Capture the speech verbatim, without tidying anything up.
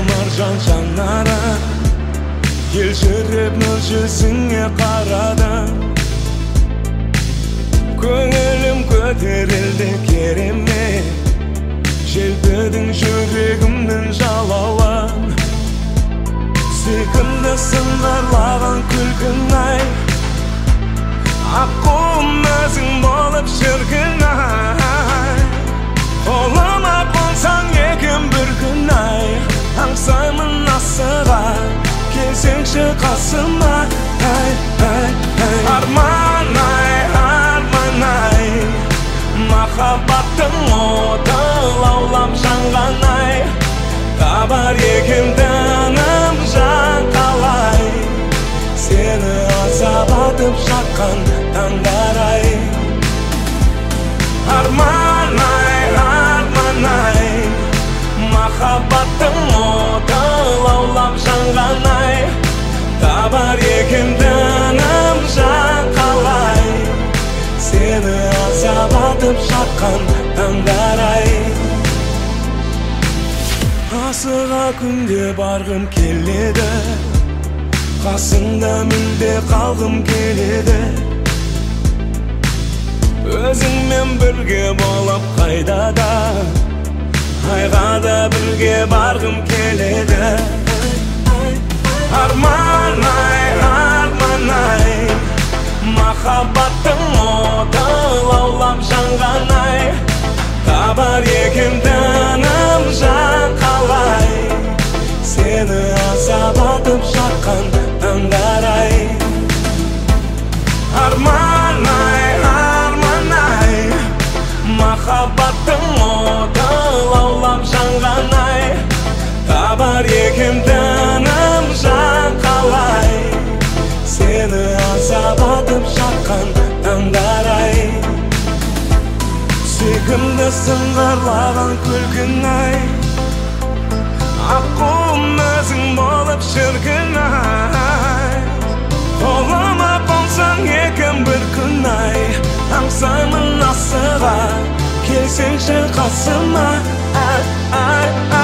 marjan жанары елжіреп нұр жүзіңе қарадым. Көңілім көтерілді керемет, желпідің жүрегімнің жалауын. Сүйкімді сыңғырлаған күлкің-ай, аққуым өзің болып шіркін-ай. Қолыма қонсаң екем бір күн-ай, аңсаймын асыға, келсеңші қасыма. Арман-ай, арман-ай, махаббаттың оты лаулап жанған-ай. Табар екем тыным жақалай, сені азап атып жатқан таңдар-ай. Арман-ай, арман-ай, махаббаттың оты лаулап жанған-ай. Табар екем тыным жақалай, сені азап атып жатқан таңдар-ай. Асыға күнде барғым келеді, қасыңда мүлде қалғым келеді. Өзіңмен бірге болып қайда да, айға да бірге барғым келеді. Арман-ай, арман-ай, махаббаттың оты лаулап жанған-ай. Табар екем тыным жақалай, сені азап атып жатқан таңдар-ай. Арман-ай, арман-ай, махаббаттың оты лаулап жанған-ай. Табар екем тыным жақалай, сені азап атып жатқан таңдар-ай. Сүйкімді сыңғырлаған күлкің-ай, аққуым өзің болып шіркін-ай. Қолыма қонсаң екем бір күн-ай, аңсаймын асыға, келсеңші қасыма.